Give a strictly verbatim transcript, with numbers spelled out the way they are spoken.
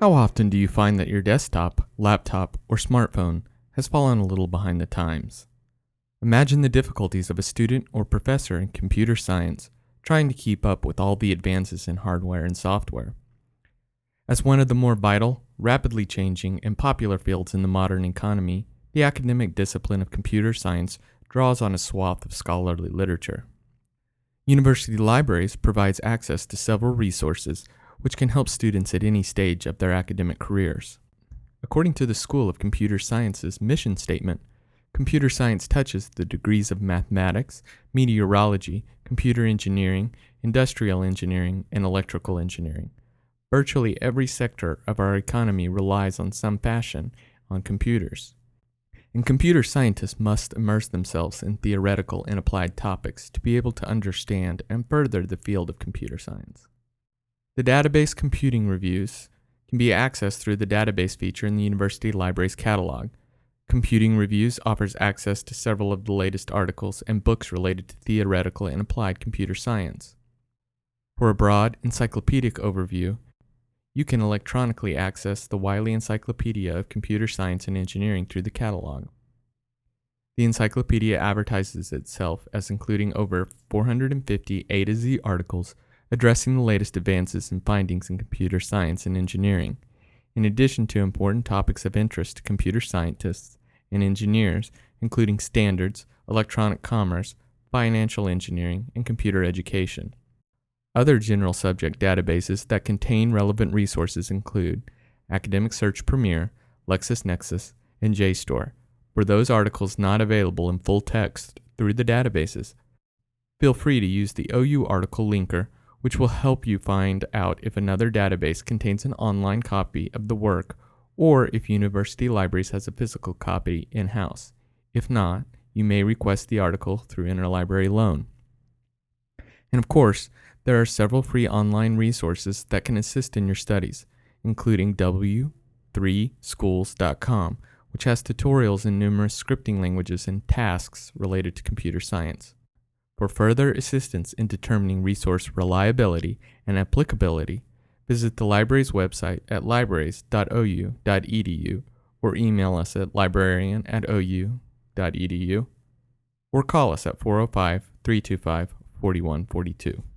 How often do you find that your desktop, laptop, or smartphone has fallen a little behind the times? Imagine the difficulties of a student or professor in computer science trying to keep up with all the advances in hardware and software. As one of the more vital, rapidly changing, and popular fields in the modern economy, the academic discipline of computer science draws on a swath of scholarly literature. University libraries provides access to several resources which can help students at any stage of their academic careers. According to the School of Computer Science's mission statement, computer science touches the degrees of mathematics, meteorology, computer engineering, industrial engineering, and electrical engineering. Virtually every sector of our economy relies on some fashion on computers. And computer scientists must immerse themselves in theoretical and applied topics to be able to understand and further the field of computer science. The database Computing Reviews can be accessed through the database feature in the University Library's catalog. Computing Reviews offers access to several of the latest articles and books related to theoretical and applied computer science. For a broad, encyclopedic overview, you can electronically access the Wiley Encyclopedia of Computer Science and Engineering through the catalog. The encyclopedia advertises itself as including over four hundred fifty A to Z articles addressing the latest advances and findings in computer science and engineering, in addition to important topics of interest to computer scientists and engineers, including standards, electronic commerce, financial engineering, and computer education. Other general subject databases that contain relevant resources include Academic Search Premier, LexisNexis, and JSTOR. For those articles not available in full text through the databases, feel free to use the O U article linker, which will help you find out if another database contains an online copy of the work or if University Libraries has a physical copy in-house. If not, you may request the article through interlibrary loan. And of course, there are several free online resources that can assist in your studies, including W three schools dot com, which has tutorials in numerous scripting languages and tasks related to computer science. For further assistance in determining resource reliability and applicability, visit the library's website at libraries dot o u dot e d u or email us at librarian at o u dot e d u or call us at four oh five, three two five, four one four two.